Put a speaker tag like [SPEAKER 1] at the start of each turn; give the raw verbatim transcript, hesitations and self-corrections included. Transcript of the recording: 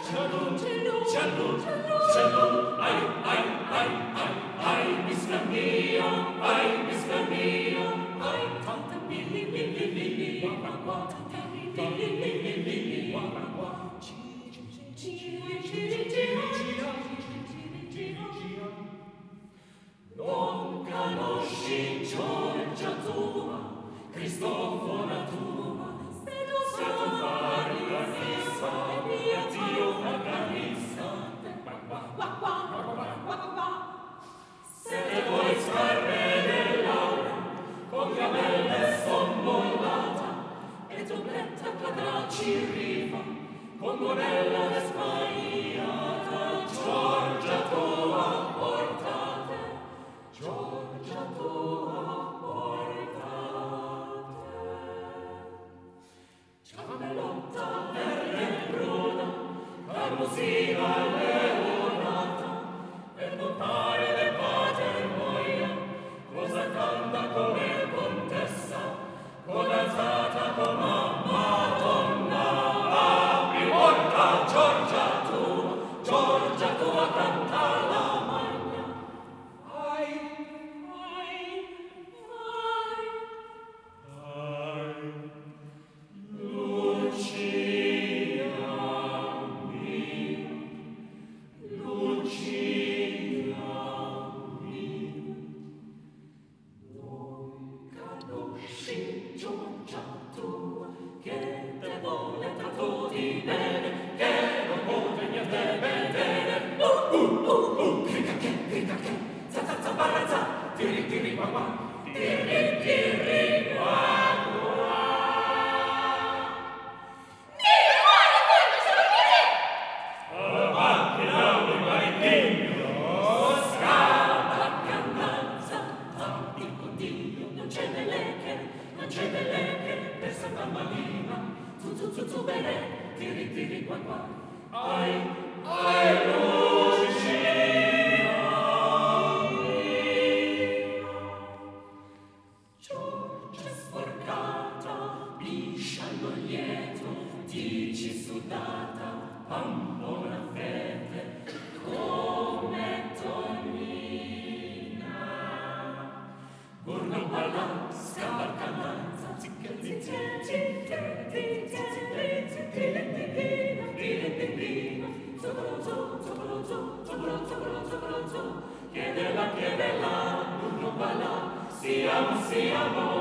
[SPEAKER 1] Cielo, cielo, cielo, ai, ai, ai, ai, ai, mister mio, ai, mister mio, ai, tante billi, billi, billi, qua, qua, billi, billi, billi, qua, qua, giri, giri, giri, giri, non conosci Giorgia tua, Cristofora tua, se tu fai la fissa, e Dio organizza, se te vuoi scarre dell'aura, con gabelle sommollata, e dobletta quadracci riva, con monella sbagliata, Giorgia tua portate, Giorgia tua portate. Ciamellotta verde bruna, carmusina leonata, e non pare del pater moia, cosa canta come contessa, codanzata come Madonna. Apri porta, Giorgia tua, Giorgia tua canta la magna. Ai, ai, ai, ai, Lucia mia, Lucia mia, non conosci Giorgia tua, che te vuole tanto di bene, che non vuole niente vedere. Uh, uh, uh, uh, crica che, crica che, za za za barra za, tiri tiri qua qua, tiri tiri qua qua. Tiri tiri qua qua, ai, ai, Lucia mia. Giorgia sporcata, bisciallo lieto, dici sudata, bambona fede, come Tonina. Burno parla, scavalcanza, zicca zicca zicca zicca chiedela, chiedela, non balla, siamo, siamo.